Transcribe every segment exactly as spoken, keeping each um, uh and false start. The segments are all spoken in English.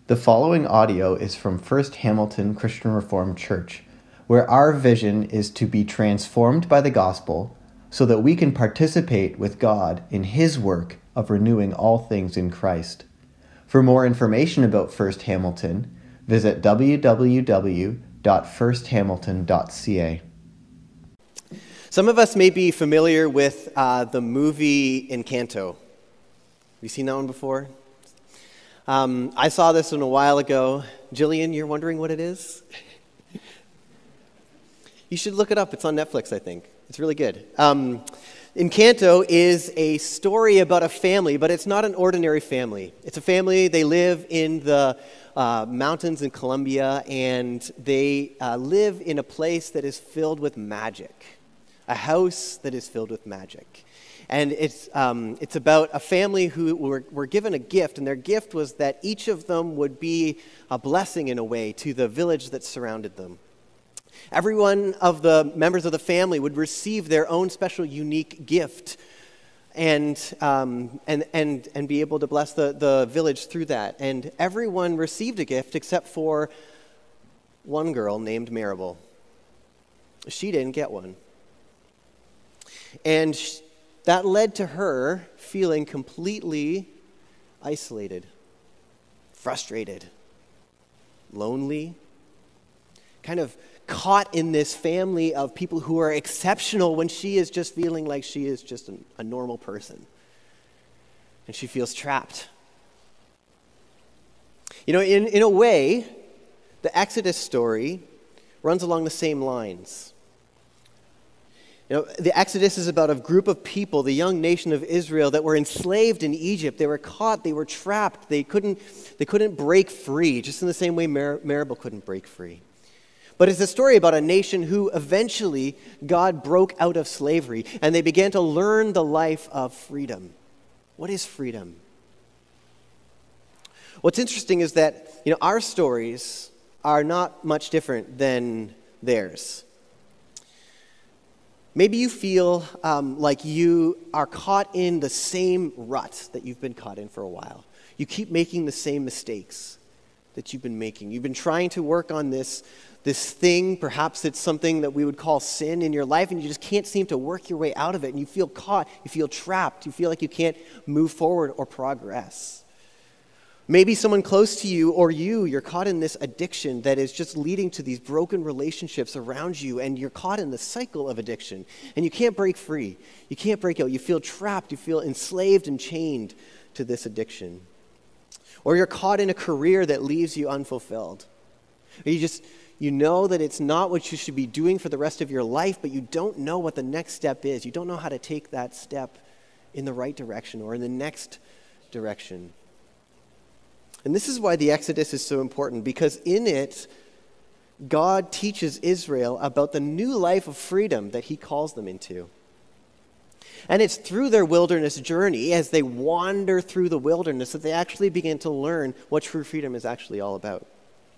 The following audio is from First Hamilton Christian Reformed Church, where our vision is to be transformed by the gospel so that we can participate with God in His work of renewing all things in Christ. For more information about First Hamilton, visit w w w dot first hamilton dot c a. Some of us may be familiar with uh, the movie Encanto. Have you seen that one before? Um, I saw this one a while ago. Jillian, you're wondering what it is? You should look it up. It's on Netflix, I think. It's really good. Um, Encanto is a story about a family, but it's not an ordinary family. It's a family, they live in the uh, mountains in Colombia, and they uh, live in a place that is filled with magic, a house that is filled with magic. And it's um, it's about a family who were, were given a gift, and their gift was that each of them would be a blessing in a way to the village that surrounded them. Every one of the members of the family would receive their own special, unique gift, and um, and and and be able to bless the, the village through that. And everyone received a gift except for one girl named Maribel. She didn't get one, and she, that led to her feeling completely isolated, frustrated, lonely, kind of caught in this family of people who are exceptional when she is just feeling like she is just a, a normal person. And she feels trapped. You know, in, in a way, the Exodus story runs along the same lines. You know, the Exodus is about a group of people, the young nation of Israel, that were enslaved in Egypt. They were caught, they were trapped, they couldn't, they couldn't break free, just in the same way Mar- Maribel couldn't break free. But it's a story about a nation who eventually God broke out of slavery, and they began to learn the life of freedom. What is freedom? What's interesting is that, you know, our stories are not much different than theirs. Maybe you feel um, like you are caught in the same rut that you've been caught in for a while. You keep making the same mistakes that you've been making. You've been trying to work on this, this thing. Perhaps it's something that we would call sin in your life, and you just can't seem to work your way out of it, and you feel caught, you feel trapped, you feel like you can't move forward or progress. Maybe someone close to you or you, you're caught in this addiction that is just leading to these broken relationships around you, and you're caught in the cycle of addiction, and you can't break free. You can't break out. You feel trapped. You feel enslaved and chained to this addiction. Or you're caught in a career that leaves you unfulfilled. Or you just, you know that it's not what you should be doing for the rest of your life, but you don't know what the next step is. You don't know how to take that step in the right direction or in the next direction. And this is why the Exodus is so important, because in it, God teaches Israel about the new life of freedom that He calls them into. And it's through their wilderness journey, as they wander through the wilderness, that they actually begin to learn what true freedom is actually all about.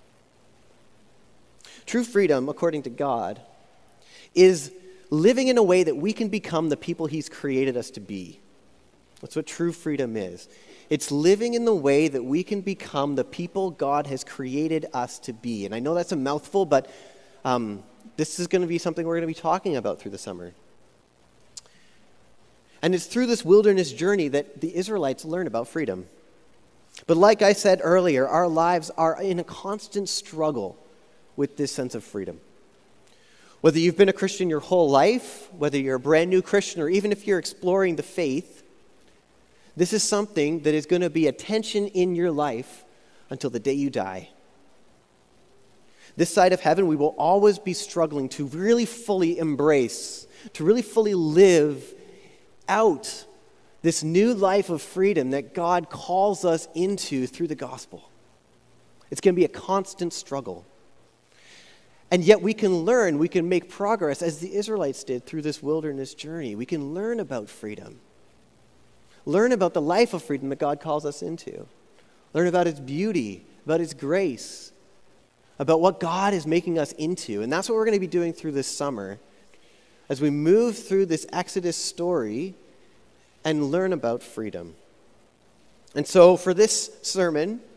True freedom, according to God, is living in a way that we can become the people He's created us to be. That's what true freedom is. It's living in the way that we can become the people God has created us to be. And I know that's a mouthful, but um, this is going to be something we're going to be talking about through the summer. And it's through this wilderness journey that the Israelites learn about freedom. But like I said earlier, our lives are in a constant struggle with this sense of freedom. Whether you've been a Christian your whole life, whether you're a brand new Christian, or even if you're exploring the faith, this is something that is going to be a tension in your life until the day you die. This side of heaven, we will always be struggling to really fully embrace, to really fully live out this new life of freedom that God calls us into through the gospel. It's going to be a constant struggle. And yet we can learn, we can make progress as the Israelites did through this wilderness journey. We can learn about freedom. Learn about the life of freedom that God calls us into. Learn about its beauty, about its grace, about what God is making us into. And that's what we're going to be doing through this summer as we move through this Exodus story and learn about freedom. And so for this sermon,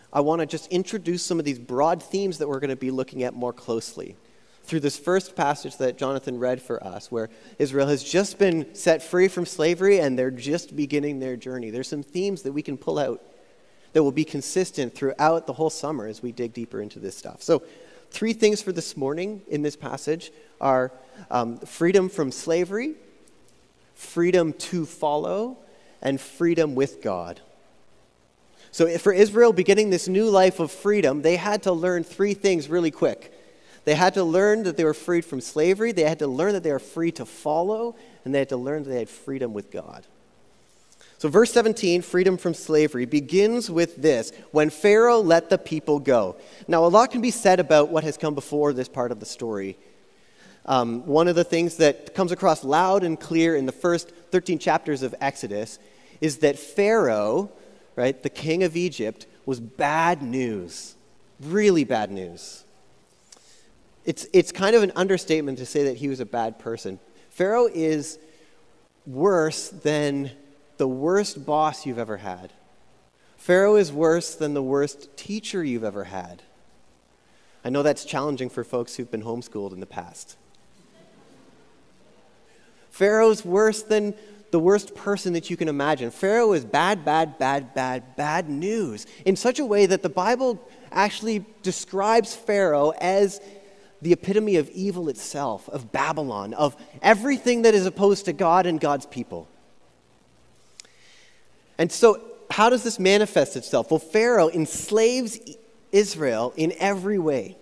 I want to just introduce some of these broad themes that we're going to be looking at more closely through this first passage that Jonathan read for us, where Israel has just been set free from slavery and they're just beginning their journey. There's some themes that we can pull out that will be consistent throughout the whole summer as we dig deeper into this stuff. So three things for this morning in this passage are um, freedom from slavery, freedom to follow, and freedom with God. So for Israel beginning this new life of freedom, they had to learn three things really quick. They had to learn that they were freed from slavery, they had to learn that they were free to follow, and they had to learn that they had freedom with God. So verse seventeen, freedom from slavery, begins with this: when Pharaoh let the people go. Now, a lot can be said about what has come before this part of the story. Um, one of the things that comes across loud and clear in the first thirteen chapters of Exodus is that Pharaoh, right, the king of Egypt, was bad news, really bad news. It's, it's kind of an understatement to say that he was a bad person. Pharaoh is worse than the worst boss you've ever had. Pharaoh is worse than the worst teacher you've ever had. I know that's challenging for folks who've been homeschooled in the past. Pharaoh's worse than the worst person that you can imagine. Pharaoh is bad, bad, bad, bad, bad news in such a way that the Bible actually describes Pharaoh as the epitome of evil itself, of Babylon, of everything that is opposed to God and God's people. And so, how does this manifest itself? Well, Pharaoh enslaves Israel in every way.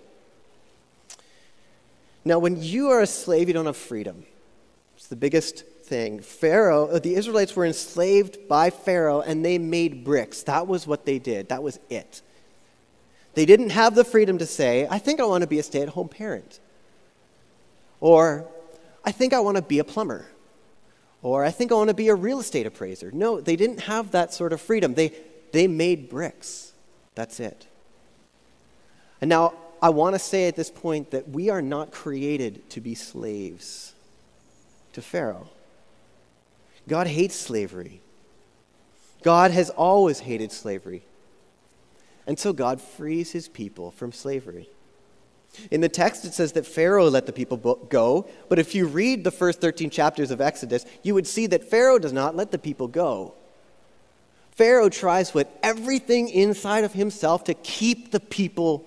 Now, when you are a slave, you don't have freedom. It's the biggest thing. Pharaoh, the Israelites were enslaved by Pharaoh, and they made bricks. That was what they did. That was it. They didn't have the freedom to say, I think I want to be a stay-at-home parent. Or, I think I want to be a plumber. Or, I think I want to be a real estate appraiser. No, they didn't have that sort of freedom. They, they made bricks. That's it. And now, I want to say at this point that we are not created to be slaves to Pharaoh. God hates slavery. God has always hated slavery. And so God frees his people from slavery. In the text, it says that Pharaoh let the people go, but if you read the first thirteen chapters of Exodus, you would see that Pharaoh does not let the people go. Pharaoh tries with everything inside of himself to keep the people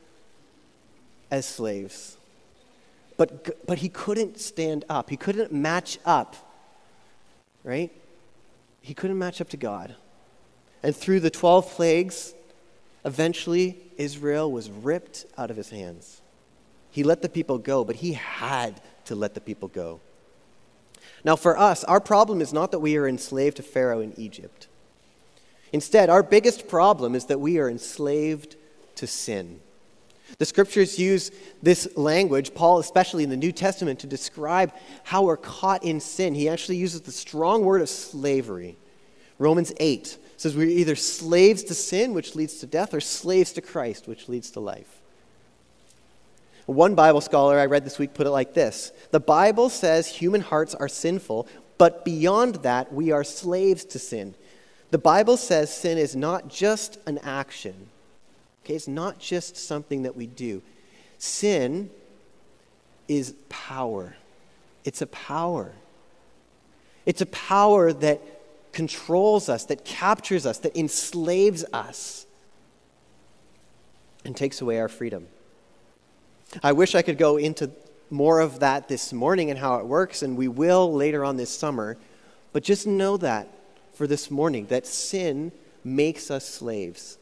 as slaves. But, but he couldn't stand up. He couldn't match up, right? He couldn't match up to God. And through the twelve plagues, eventually, Israel was ripped out of his hands. He let the people go, but he had to let the people go. Now, for us, our problem is not that we are enslaved to Pharaoh in Egypt. Instead, our biggest problem is that we are enslaved to sin. The scriptures use this language, Paul especially in the New Testament, to describe how we're caught in sin. He actually uses the strong word of slavery. Romans eight says we're either slaves to sin, which leads to death, or slaves to Christ, which leads to life. One Bible scholar I read this week put it like this: the Bible says human hearts are sinful, but beyond that, we are slaves to sin. The Bible says sin is not just an action. Okay, it's not just something that we do. Sin is power. It's a power. It's a power that controls us, that captures us, that enslaves us, and takes away our freedom. I wish I could go into more of that this morning and how it works, and we will later on this summer, but just know that for this morning, that sin makes us slaves.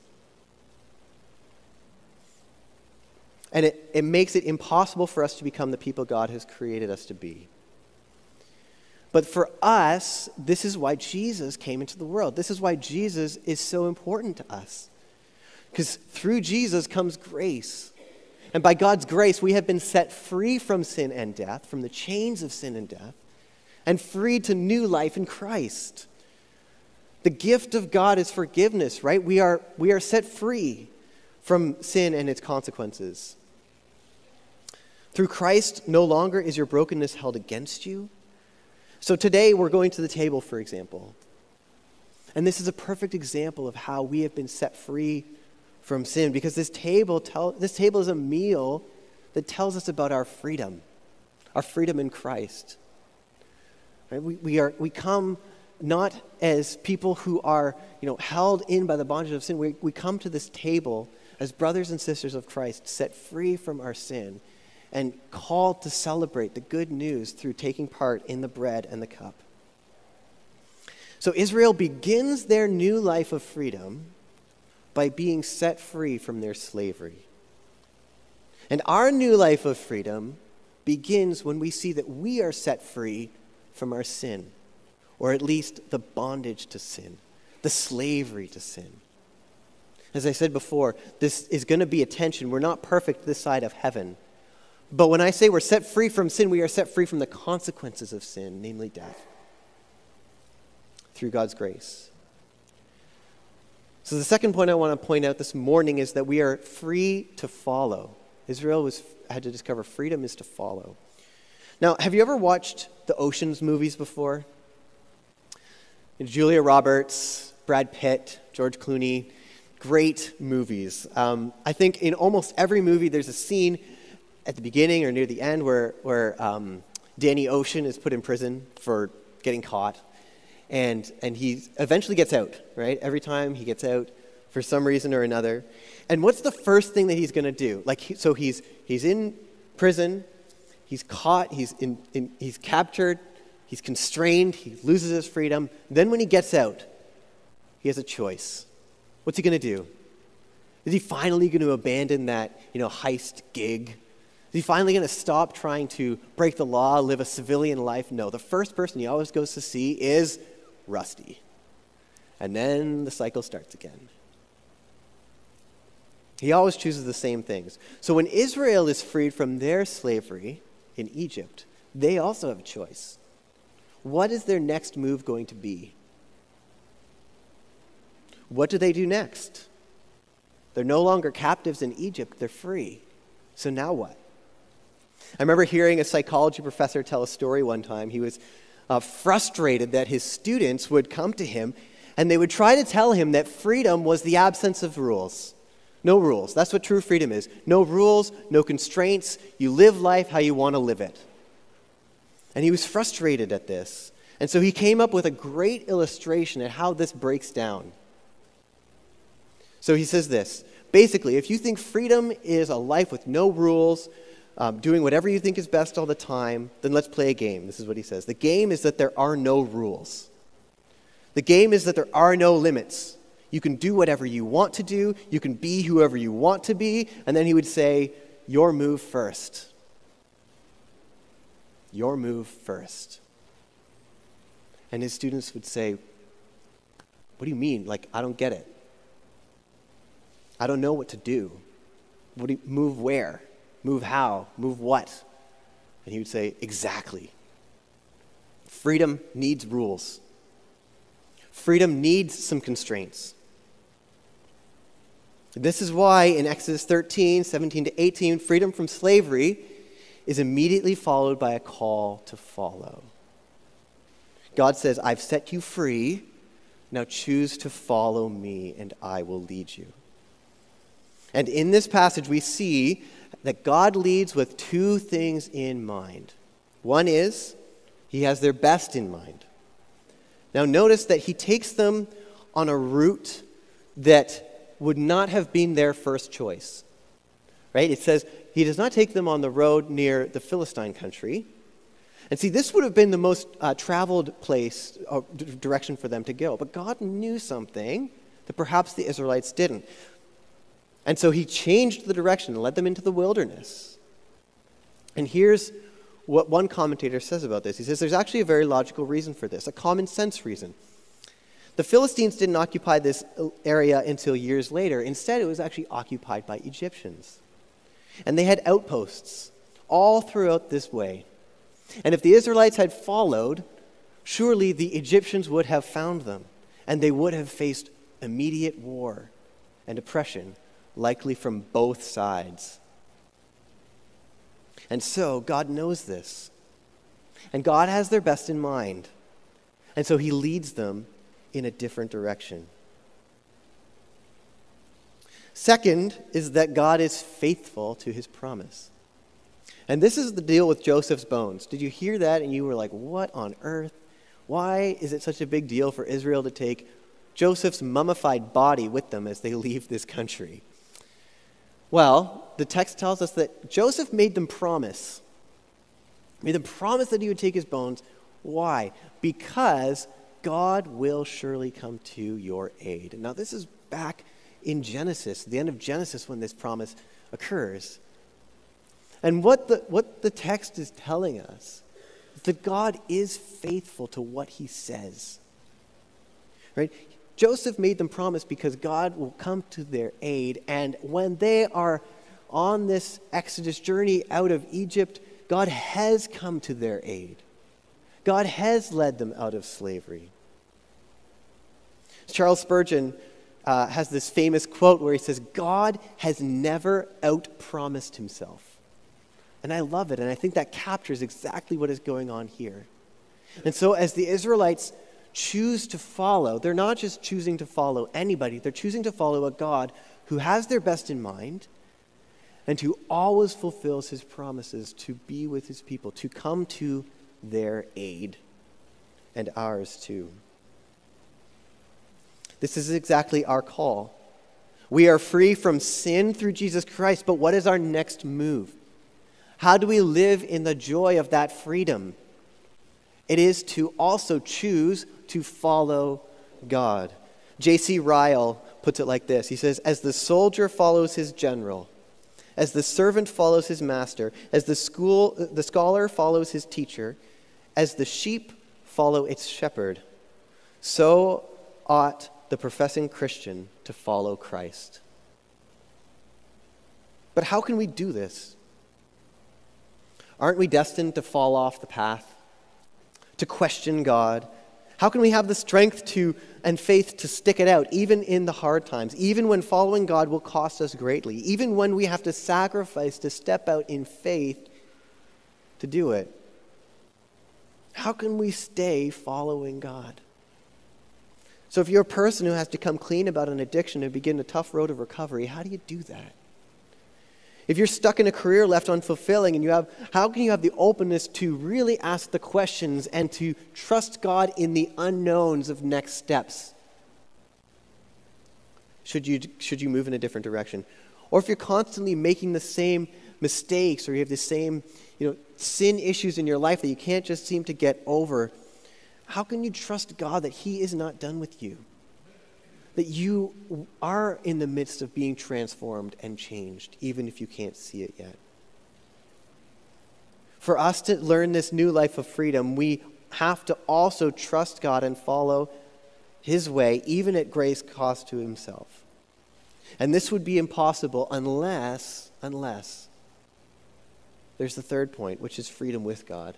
And it, it makes it impossible for us to become the people God has created us to be. But for us, this is why Jesus came into the world. This is why Jesus is so important to us. Because through Jesus comes grace. And by God's grace, we have been set free from sin and death, from the chains of sin and death, and freed to new life in Christ. The gift of God is forgiveness, right? We are, we are set free from sin and its consequences. Through Christ, no longer is your brokenness held against you. So today we're going to the table, for example. And this is a perfect example of how we have been set free from sin, because this table tell, this table is a meal that tells us about our freedom, our freedom in Christ. Right? We, we are we come not as people who are, you know, held in by the bondage of sin. We, we come to this table as brothers and sisters of Christ, set free from our sin and called to celebrate the good news through taking part in the bread and the cup. So Israel begins their new life of freedom by being set free from their slavery. And our new life of freedom begins when we see that we are set free from our sin, or at least the bondage to sin, the slavery to sin. As I said before, this is going to be a tension. We're not perfect this side of heaven. But when I say we're set free from sin, we are set free from the consequences of sin, namely death, through God's grace. So the second point I want to point out this morning is that we are free to follow. Israel was had to discover freedom is to follow. Now, have you ever watched the Ocean's movies before? Julia Roberts, Brad Pitt, George Clooney, great movies. Um, I think in almost every movie there's a scene at the beginning or near the end where, where um, Danny Ocean is put in prison for getting caught. And and he eventually gets out, right? Every time he gets out for some reason or another. And what's the first thing that he's going to do? Like, he, so he's he's in prison, he's caught, he's in, in he's captured, he's constrained, he loses his freedom. Then when he gets out, he has a choice. What's he going to do? Is he finally going to abandon that, you know, heist gig? Is he finally going to stop trying to break the law, live a civilian life? No, the first person he always goes to see is Rusty. And then the cycle starts again. He always chooses the same things. So when Israel is freed from their slavery in Egypt, they also have a choice. What is their next move going to be? What do they do next? They're no longer captives in Egypt, they're free. So now what? I remember hearing a psychology professor tell a story one time. He was uh, frustrated that his students would come to him and they would try to tell him that freedom was the absence of rules. No rules. That's what true freedom is. No rules, no constraints. You live life how you want to live it. And he was frustrated at this. And so he came up with a great illustration at how this breaks down. So he says this. Basically, if you think freedom is a life with no rules, um, doing whatever you think is best all the time, then let's play a game. This is what he says. The game is that there are no rules. The game is that there are no limits. You can do whatever you want to do. You can be whoever you want to be. And then he would say, your move first. Your move first. And his students would say, what do you mean? Like, I don't get it. I don't know what to do. What do you, move where? Move how? Move what? And he would say, exactly. Freedom needs rules. Freedom needs some constraints. This is why in Exodus thirteen, seventeen to eighteen, freedom from slavery is immediately followed by a call to follow. God says, I've set you free. Now choose to follow me and I will lead you. And in this passage, we see that God leads with two things in mind. One is, he has their best in mind. Now notice that he takes them on a route that would not have been their first choice. Right? It says he does not take them on the road near the Philistine country. And see, this would have been the most uh, traveled place, or d- direction for them to go. But God knew something that perhaps the Israelites didn't. And so he changed the direction and led them into the wilderness. And here's what one commentator says about this. He says there's actually a very logical reason for this, a common sense reason. The Philistines didn't occupy this area until years later. Instead, it was actually occupied by Egyptians. And they had outposts all throughout this way. And if the Israelites had followed, surely the Egyptians would have found them, and they would have faced immediate war and oppression, likely from both sides. And so God knows this. And God has their best in mind. And so he leads them in a different direction. Second is that God is faithful to his promise. And this is the deal with Joseph's bones. Did you hear that and you were like, what on earth? Why is it such a big deal for Israel to take Joseph's mummified body with them as they leave this country? Well, the text tells us that Joseph made them promise. Made them promise that he would take his bones. Why? Because God will surely come to your aid. Now, this is back in Genesis, the end of Genesis, when this promise occurs. And what the, what the text is telling us is that God is faithful to what he says. Right? Joseph made them promise because God will come to their aid. And when they are on this Exodus journey out of Egypt, God has come to their aid. God has led them out of slavery. Charles Spurgeon uh, has this famous quote where he says, God has never outpromised himself. And I love it, and I think that captures exactly what is going on here. And so as the Israelites choose to follow, they're not just choosing to follow anybody, they're choosing to follow a God who has their best in mind and who always fulfills his promises to be with his people, to come to their aid, and ours too. This is exactly our call. We are free from sin through Jesus Christ, but what is our next move? How do we live in the joy of that freedom? It is to also choose to follow God. J C Ryle puts it like this. He says, as the soldier follows his general, as the servant follows his master, as the school, the scholar follows his teacher, as the sheep follow its shepherd, so ought the professing Christian to follow Christ. But how can we do this? Aren't we destined to fall off the path, to question God? How can we have the strength to and faith to stick it out, even in the hard times, even when following God will cost us greatly, even when we have to sacrifice to step out in faith to do it? How can we stay following God? So if you're a person who has to come clean about an addiction and begin a tough road of recovery, how do you do that? If you're stuck in a career left unfulfilling, and you have, how can you have the openness to really ask the questions and to trust God in the unknowns of next steps? Should you, should you move in a different direction? Or if you're constantly making the same mistakes, or you have the same, you know, sin issues in your life that you can't just seem to get over, how can you trust God that he is not done with you? That you are in the midst of being transformed and changed, even if you can't see it yet. For us to learn this new life of freedom, we have to also trust God and follow his way, even at great cost to himself. And this would be impossible unless, unless, there's the third point, which is freedom with God.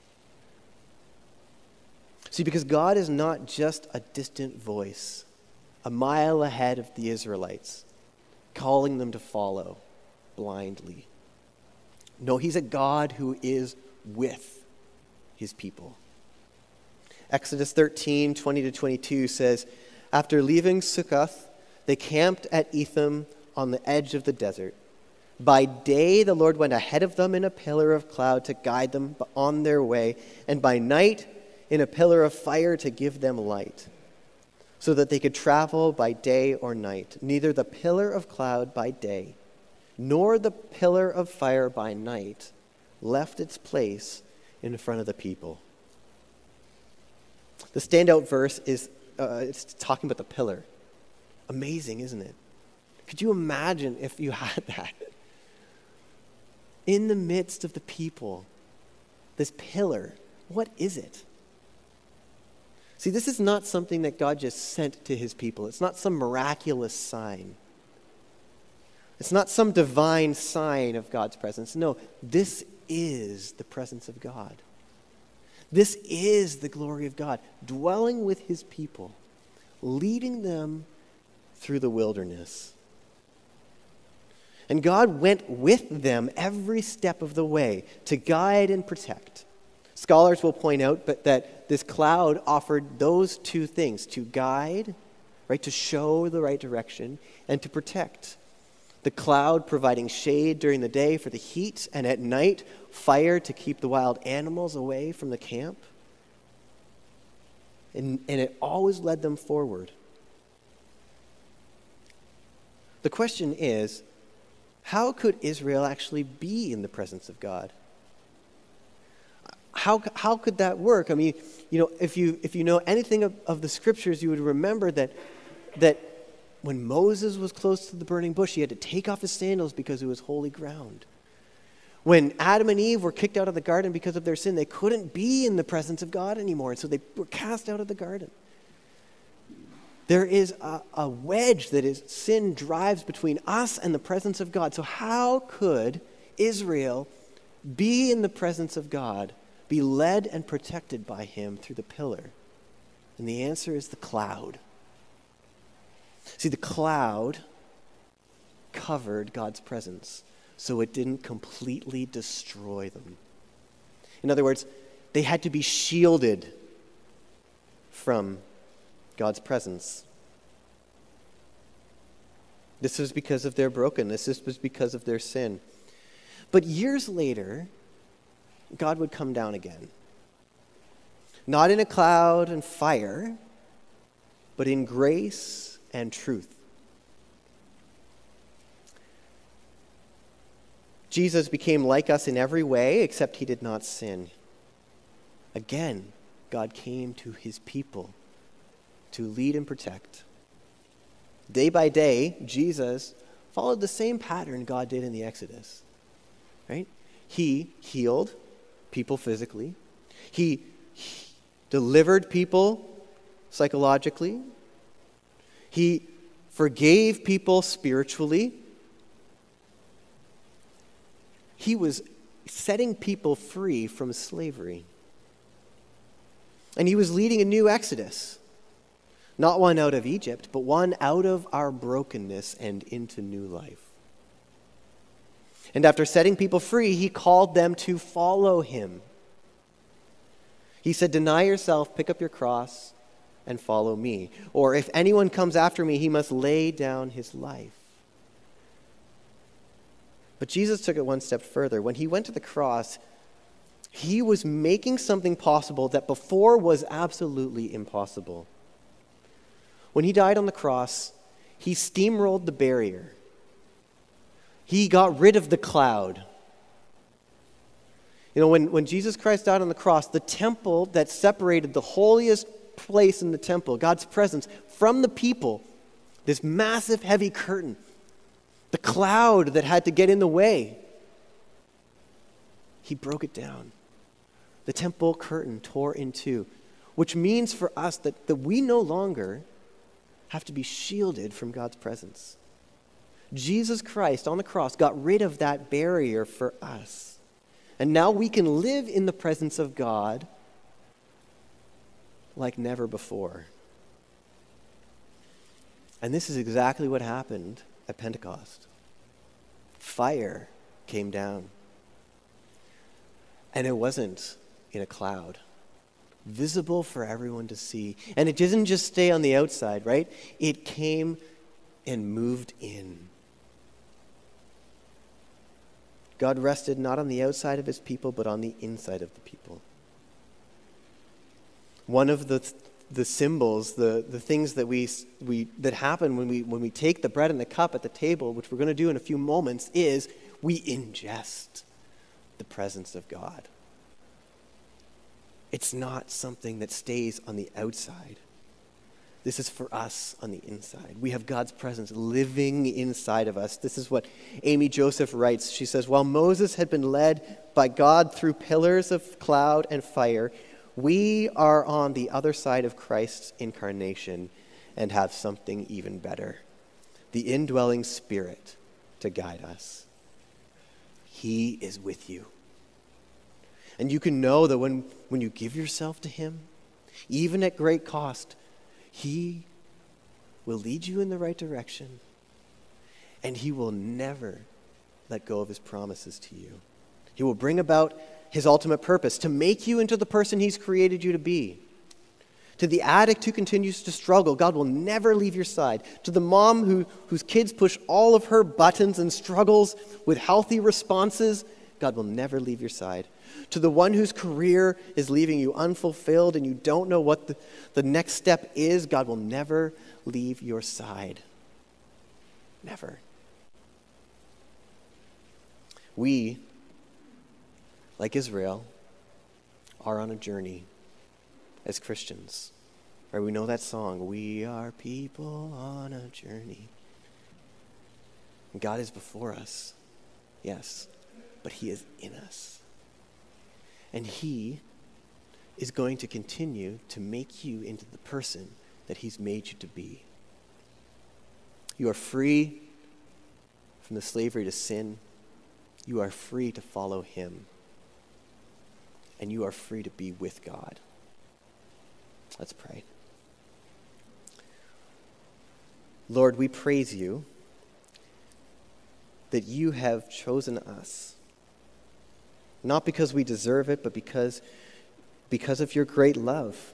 See, because God is not just a distant voice, a mile ahead of the Israelites, calling them to follow blindly. No, he's a God who is with his people. Exodus thirteen, twenty to twenty-two says, after leaving Sukkoth, they camped at Etham on the edge of the desert. By day, the Lord went ahead of them in a pillar of cloud to guide them on their way, and by night, in a pillar of fire to give them light, so that they could travel by day or night. Neither the pillar of cloud by day, nor the pillar of fire by night left its place in front of the people. The standout verse is uh, it's talking about the pillar. Amazing, isn't it? Could you imagine if you had that? In the midst of the people, this pillar, what is it? See, this is not something that God just sent to his people. It's not some miraculous sign. It's not some divine sign of God's presence. No, this is the presence of God. This is the glory of God, dwelling with his people, leading them through the wilderness. And God went with them every step of the way to guide and protect. Scholars will point out but that this cloud offered those two things, to guide, right, to show the right direction, and to protect. The cloud providing shade during the day for the heat, and at night, fire to keep the wild animals away from the camp. And, and it always led them forward. The question is, how could Israel actually be in the presence of God? How, how could that work? I mean, you know, if you if you know anything of, of the scriptures, you would remember that that when Moses was close to the burning bush, he had to take off his sandals because it was holy ground. When Adam and Eve were kicked out of the garden because of their sin, they couldn't be in the presence of God anymore, and so they were cast out of the garden. There is a, a wedge that is sin drives between us and the presence of God. So how could Israel be in the presence of God, be led and protected by him through the pillar? And the answer is the cloud. See, the cloud covered God's presence so it didn't completely destroy them. In other words, they had to be shielded from God's presence. This was because of their brokenness. This was because of their sin. But years later, God would come down again. Not in a cloud and fire, but in grace and truth. Jesus became like us in every way, except he did not sin. Again, God came to his people to lead and protect. Day by day, Jesus followed the same pattern God did in the Exodus. Right? He healed people physically. He, he delivered people psychologically. He forgave people spiritually. He was setting people free from slavery. And he was leading a new Exodus. Not one out of Egypt, but one out of our brokenness and into new life. And after setting people free, he called them to follow him. He said, "Deny yourself, pick up your cross, and follow me. Or if anyone comes after me, he must lay down his life." But Jesus took it one step further. When he went to the cross, he was making something possible that before was absolutely impossible. When he died on the cross, he steamrolled the barrier. He got rid of the cloud. You know, when, when Jesus Christ died on the cross, the temple that separated the holiest place in the temple, God's presence, from the people, this massive, heavy curtain, the cloud that had to get in the way, he broke it down. The temple curtain tore in two, which means for us that, that we no longer have to be shielded from God's presence. Jesus Christ on the cross got rid of that barrier for us. And now we can live in the presence of God like never before. And this is exactly what happened at Pentecost. Fire came down. And it wasn't in a cloud, visible for everyone to see. And it didn't just stay on the outside, right? It came and moved in. God rested not on the outside of his people, but on the inside of the people. One of the the symbols, the, the things that we we that happen when we when we take the bread and the cup at the table, which we're going to do in a few moments, is we ingest the presence of God. It's not something that stays on the outside. This is for us on the inside. We have God's presence living inside of us. This is what Amy Joseph writes. She says, "While Moses had been led by God through pillars of cloud and fire, we are on the other side of Christ's incarnation and have something even better, the indwelling Spirit to guide us. He is with you. And you can know that when, when you give yourself to him, even at great cost, he will lead you in the right direction, and he will never let go of his promises to you. He will bring about his ultimate purpose, to make you into the person he's created you to be, To the addict who continues to struggle, God will never leave your side. To the mom who, whose kids push all of her buttons and struggles with healthy responses, God will never leave your side. To the one whose career is leaving you unfulfilled and you don't know what the, the next step is, God will never leave your side. Never. We, like Israel, are on a journey as Christians. Right? We know that song, we are people on a journey. And God is before us, yes, but he is in us. And he is going to continue to make you into the person that he's made you to be. You are free from the slavery to sin. You are free to follow him. And you are free to be with God. Let's pray. Lord, we praise you that you have chosen us. Not because we deserve it, but because, because of your great love.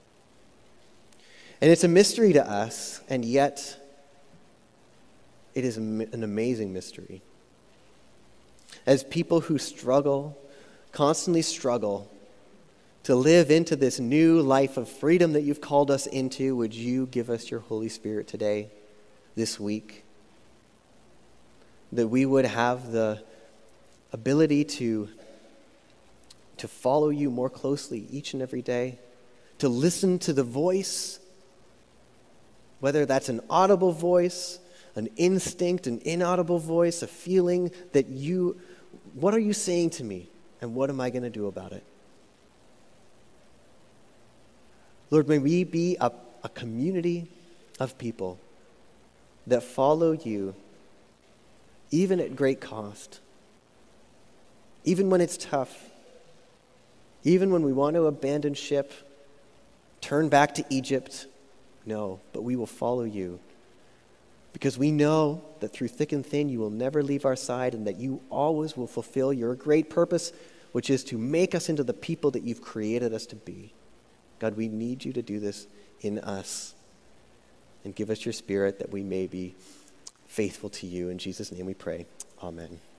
And it's a mystery to us, and yet it is an amazing mystery. As people who struggle, constantly struggle, to live into this new life of freedom that you've called us into, would you give us your Holy Spirit today, this week? That we would have the ability to, to follow you more closely each and every day, to listen to the voice, whether that's an audible voice, an instinct, an inaudible voice, a feeling that you, what are you saying to me, and what am I going to do about it? Lord, may we be a, a community of people that follow you even at great cost, even when it's tough, even when we want to abandon ship, turn back to Egypt. No, but we will follow you because we know that through thick and thin you will never leave our side and that you always will fulfill your great purpose, which is to make us into the people that you've created us to be. God, we need you to do this in us. And give us your Spirit that we may be faithful to you. In Jesus' name we pray. Amen.